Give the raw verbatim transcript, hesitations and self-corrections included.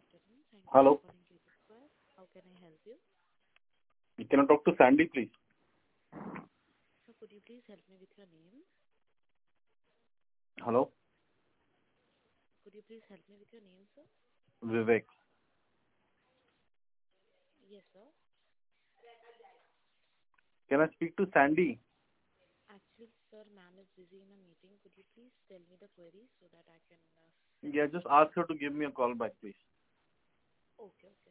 afternoon. Thank you for Hello. calling Cubic Square. How can I help you? Can I talk to Sandy, please? So could you please help me with your name? Hello. Could you please help me with your name, sir? Vivek. Yes, sir. Can I speak to Sandy? Actually, sir, ma'am is busy in a meeting. Could you please tell me the query so that I can uh, send Yeah, her just the ask email? her to give me a call back, please. Okay, okay.